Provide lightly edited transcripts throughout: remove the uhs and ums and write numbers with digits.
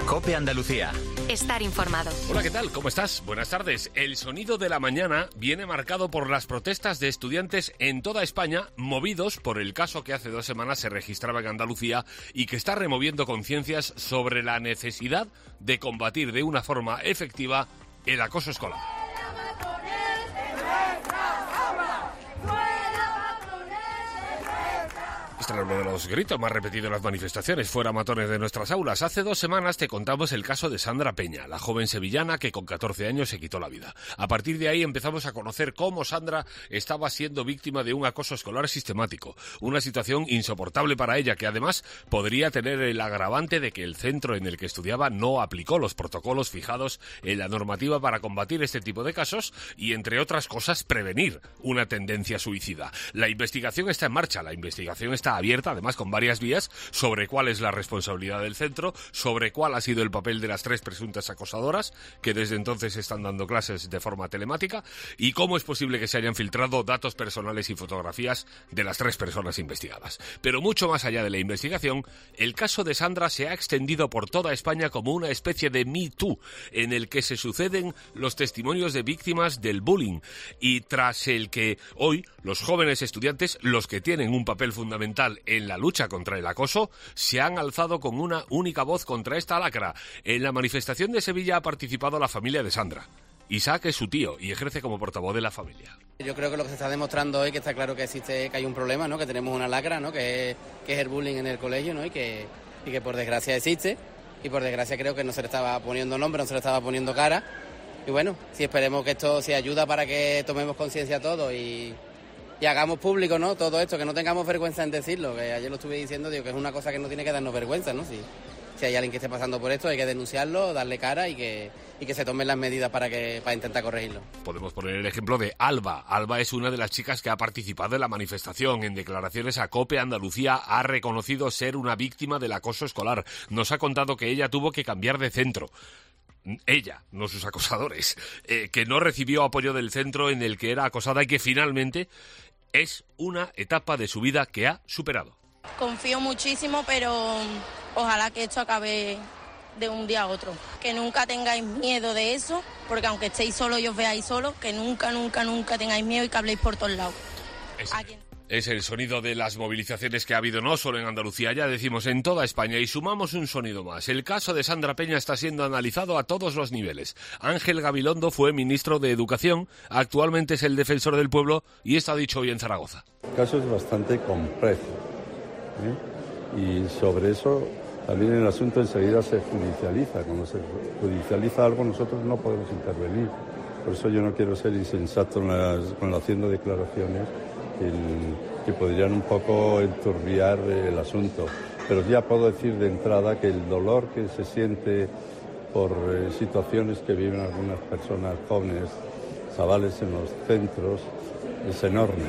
COPE Andalucía. Estar informado. Hola, ¿qué tal? ¿Cómo estás? Buenas tardes. El sonido de la mañana viene marcado por las protestas de estudiantes en toda España, movidos por el caso que hace 2 semanas se registraba en Andalucía y que está removiendo conciencias sobre la necesidad de combatir de una forma efectiva el acoso escolar. Este era uno de los gritos más repetidos en las manifestaciones, fuera matones de nuestras aulas. Hace 2 semanas te contamos el caso de Sandra Peña, la joven sevillana que con 14 años se quitó la vida. A partir de ahí empezamos a conocer cómo Sandra estaba siendo víctima de un acoso escolar sistemático, una situación insoportable para ella que además podría tener el agravante de que el centro en el que estudiaba no aplicó los protocolos fijados en la normativa para combatir este tipo de casos y, entre otras cosas, prevenir una tendencia suicida. La investigación está en marcha, la investigación está abierta, además con varias vías, sobre cuál es la responsabilidad del centro, sobre cuál ha sido el papel de las 3 presuntas acosadoras, que desde entonces están dando clases de forma telemática, y cómo es posible que se hayan filtrado datos personales y fotografías de las 3 personas investigadas. Pero mucho más allá de la investigación, el caso de Sandra se ha extendido por toda España como una especie de Me Too, en el que se suceden los testimonios de víctimas del bullying, y tras el que hoy los jóvenes estudiantes, los que tienen un papel fundamental en la lucha contra el acoso, se han alzado con una única voz contra esta lacra. En la manifestación de Sevilla ha participado la familia de Sandra. Isaac es su tío y ejerce como portavoz de la familia. Yo creo que lo que se está demostrando hoy, que está claro que existe, que hay un problema, ¿no? Que tenemos una lacra, ¿no? Que es el bullying en el colegio, ¿no? Y que por desgracia existe, y por desgracia creo que no se le estaba poniendo nombre, no se le estaba poniendo cara. Y bueno, sí, esperemos que esto se ayuda para que tomemos conciencia todos y hagamos público, ¿no? Todo esto, que no tengamos vergüenza en decirlo, que ayer lo estuve diciendo, digo, que es una cosa que no tiene que darnos vergüenza, ¿no? Si hay alguien que esté pasando por esto, hay que denunciarlo, darle cara y que se tomen las medidas para intentar corregirlo. Podemos poner el ejemplo de Alba. Alba es una de las chicas que ha participado en la manifestación. En declaraciones a COPE Andalucía ha reconocido ser una víctima del acoso escolar. Nos ha contado que ella tuvo que cambiar de centro. Ella, no sus acosadores, que no recibió apoyo del centro en el que era acosada y que finalmente es una etapa de su vida que ha superado. Confío muchísimo, pero ojalá que esto acabe de un día a otro. Que nunca tengáis miedo de eso, porque aunque estéis solos y os veáis solos, que nunca tengáis miedo y que habléis por todos lados. Es el sonido de las movilizaciones que ha habido no solo en Andalucía, ya decimos en toda España, y sumamos un sonido más. El caso de Sandra Peña está siendo analizado a todos los niveles. Ángel Gabilondo fue ministro de Educación, actualmente es el defensor del pueblo y está dicho hoy en Zaragoza. El caso es bastante complejo, y sobre eso también el asunto enseguida se judicializa. Cuando se judicializa algo nosotros no podemos intervenir. Por eso yo no quiero ser insensato haciendo declaraciones que podrían un poco enturbiar el asunto. Pero ya puedo decir de entrada que el dolor que se siente por situaciones que viven algunas personas jóvenes, chavales en los centros, es enorme.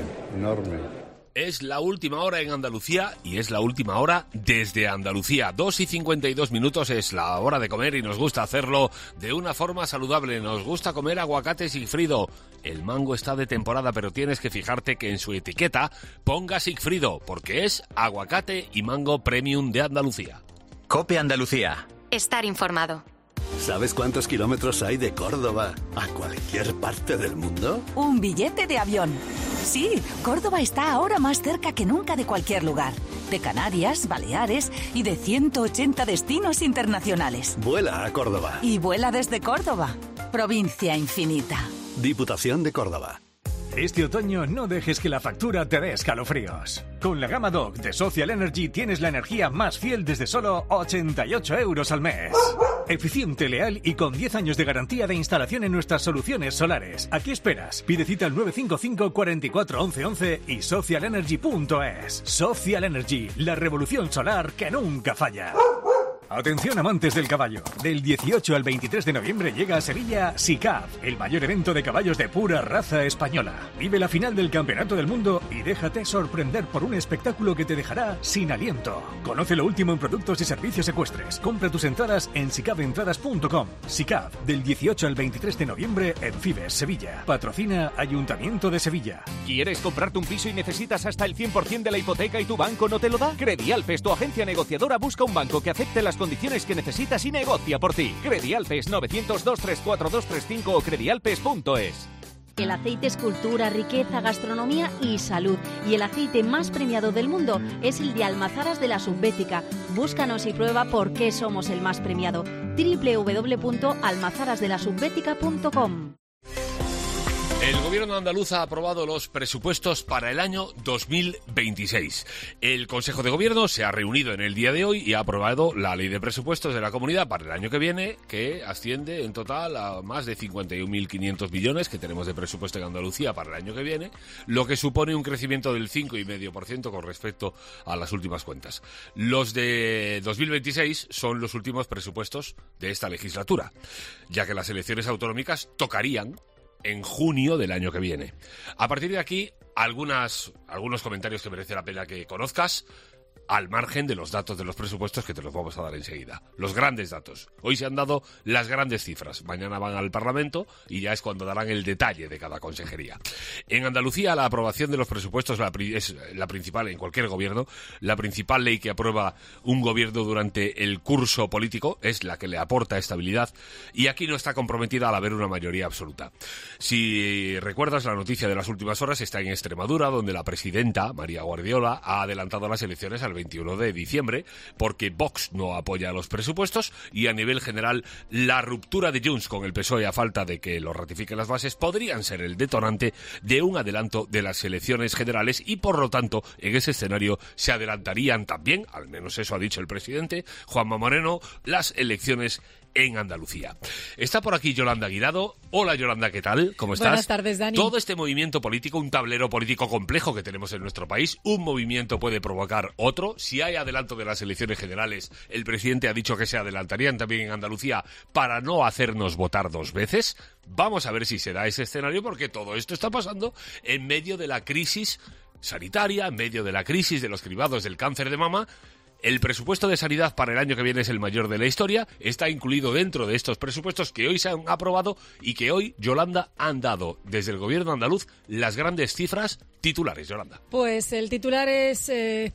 Es la última hora en Andalucía y es la última hora desde Andalucía. 2:52 es la hora de comer y nos gusta hacerlo de una forma saludable. Nos gusta comer aguacate Sigfrido. El mango está de temporada, pero tienes que fijarte que en su etiqueta ponga Sigfrido, porque es aguacate y mango premium de Andalucía. COPE Andalucía. Estar informado. ¿Sabes cuántos kilómetros hay de Córdoba a cualquier parte del mundo? Un billete de avión. Sí, Córdoba está ahora más cerca que nunca de cualquier lugar. De Canarias, Baleares y de 180 destinos internacionales. Vuela a Córdoba. Y vuela desde Córdoba. Provincia infinita. Diputación de Córdoba. Este otoño no dejes que la factura te dé escalofríos. Con la gama Dock de Social Energy tienes la energía más fiel desde solo 88 € al mes. Eficiente, leal y con 10 años de garantía de instalación en nuestras soluciones solares. ¿A qué esperas? Pide cita al 955 44 11 11 y socialenergy.es. Social Energy, la revolución solar que nunca falla. Atención amantes del caballo. Del 18 al 23 de noviembre llega a Sevilla SICAV, el mayor evento de caballos de pura raza española. Vive la final del Campeonato del Mundo y déjate sorprender por un espectáculo que te dejará sin aliento. Conoce lo último en productos y servicios ecuestres. Compra tus entradas en sicaventradas.com. SICAV, del 18 al 23 de noviembre en Fibes, Sevilla. Patrocina Ayuntamiento de Sevilla. ¿Quieres comprarte un piso y necesitas hhasta el 100% de la hipoteca y tu banco no te lo da? Credialpes, tu agencia negociadora, busca un banco que acepte las condiciones condiciones que necesitas y negocia por ti. Credialpes 900-234-235 o credialpes.es. El aceite es cultura, riqueza, gastronomía y salud. Y el aceite más premiado del mundo es el de Almazaras de la Subbética. Búscanos y prueba por qué somos el más premiado. www.almazarasdelasubbética.com. El gobierno andaluz ha aprobado los presupuestos para el año 2026. El Consejo de Gobierno se ha reunido en el día de hoy y ha aprobado la ley de presupuestos de la comunidad para el año que viene, que asciende en total a más de 51.500 millones que tenemos de presupuesto en Andalucía para el año que viene, lo que supone un crecimiento del 5,5% con respecto a las últimas cuentas. Los de 2026 son los últimos presupuestos de esta legislatura, ya que las elecciones autonómicas tocarían en junio del año que viene. A partir de aquí, algunos comentarios que merece la pena que conozcas, al margen de los datos de los presupuestos que te los vamos a dar enseguida. Los grandes datos. Hoy se han dado las grandes cifras. Mañana van al Parlamento y ya es cuando darán el detalle de cada consejería. En Andalucía, la aprobación de los presupuestos es la principal, en cualquier gobierno, la principal ley que aprueba un gobierno durante el curso político, es la que le aporta estabilidad, y aquí no está comprometida al haber una mayoría absoluta. Si recuerdas, la noticia de las últimas horas está en Extremadura, donde la presidenta, María Guardiola, ha adelantado las elecciones al 21 de diciembre, porque Vox no apoya los presupuestos y a nivel general la ruptura de Junts con el PSOE a falta de que lo ratifiquen las bases podrían ser el detonante de un adelanto de las elecciones generales y por lo tanto en ese escenario se adelantarían también, al menos eso ha dicho el presidente Juanma Moreno, las elecciones en Andalucía. Está por aquí Yolanda Guirado. Hola Yolanda, ¿qué tal? ¿Cómo estás? Buenas tardes, Dani. Todo este movimiento político, un tablero político complejo que tenemos en nuestro país, un movimiento puede provocar otro. Si hay adelanto de las elecciones generales, el presidente ha dicho que se adelantarían también en Andalucía para no hacernos votar dos veces. Vamos a ver si se da ese escenario, porque todo esto está pasando en medio de la crisis sanitaria, en medio de la crisis de los cribados del cáncer de mama. El presupuesto de sanidad para el año que viene es el mayor de la historia, está incluido dentro de estos presupuestos que hoy se han aprobado y que hoy, Yolanda, han dado desde el gobierno andaluz las grandes cifras titulares. Yolanda. Pues el titular es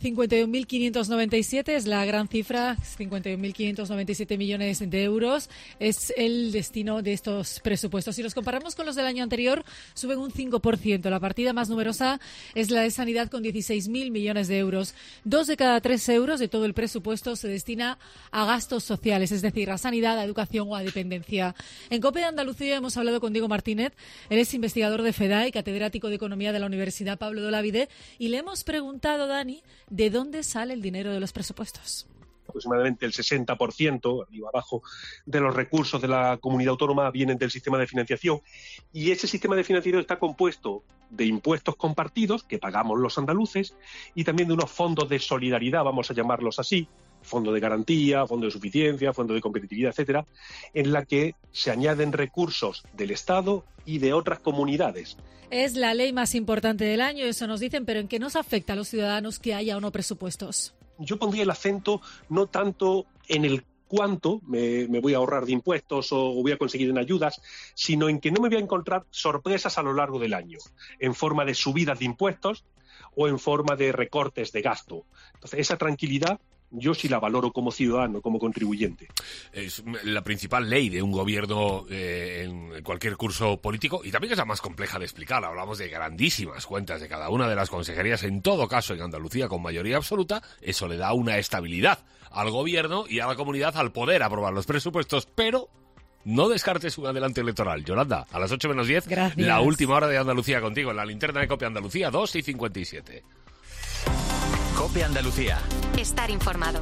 51.597, es la gran cifra, 51.597 millones de euros, es el destino de estos presupuestos. Si los comparamos con los del año anterior, suben un 5%. La partida más numerosa es la de sanidad con 16.000 millones de euros. 2 de cada 3 euros de todo el presupuesto se destina a gastos sociales, es decir, a sanidad, a educación o a dependencia. En COPE de Andalucía hemos hablado con Diego Martínez, él es investigador de FEDAE y catedrático de Economía de la Universidad Pablo de Olavide, y le hemos preguntado, Dani, ¿de dónde sale el dinero de los presupuestos? Aproximadamente el 60%, arriba abajo, de los recursos de la comunidad autónoma vienen del sistema de financiación, y ese sistema de financiación está compuesto de impuestos compartidos que pagamos los andaluces y también de unos fondos de solidaridad, vamos a llamarlos así, fondo de garantía, fondo de suficiencia, fondo de competitividad, etcétera, en la que se añaden recursos del Estado y de otras comunidades. Es la ley más importante del año, eso nos dicen, pero ¿en qué nos afecta a los ciudadanos que haya o no presupuestos? Yo pondría el acento no tanto en el cuánto me voy a ahorrar de impuestos o voy a conseguir en ayudas, sino en que no me voy a encontrar sorpresas a lo largo del año, en forma de subidas de impuestos o en forma de recortes de gasto. Entonces, esa tranquilidad yo sí la valoro como ciudadano, como contribuyente. Es la principal ley de un gobierno en cualquier curso político y también es la más compleja de explicar. Hablamos de grandísimas cuentas de cada una de las consejerías, en todo caso en Andalucía con mayoría absoluta. Eso le da una estabilidad al gobierno y a la comunidad al poder aprobar los presupuestos, pero no descartes un adelanto electoral. Yolanda, a las 8 menos 10, Gracias. La última hora de Andalucía contigo en la linterna de COPE Andalucía, 2:57. COPE Andalucía. Estar informado.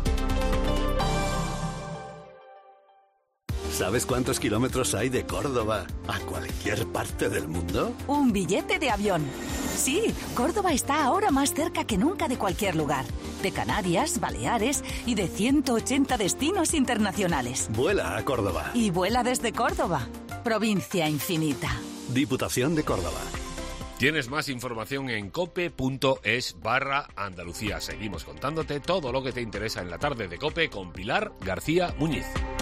¿Sabes cuántos kilómetros hay de Córdoba a cualquier parte del mundo? Un billete de avión. Sí, Córdoba está ahora más cerca que nunca de cualquier lugar. De Canarias, Baleares y de 180 destinos internacionales. Vuela a Córdoba. Y vuela desde Córdoba. Provincia infinita. Diputación de Córdoba. Tienes más información en cope.es/Andalucía. Seguimos contándote todo lo que te interesa en la tarde de COPE con Pilar García Muñiz.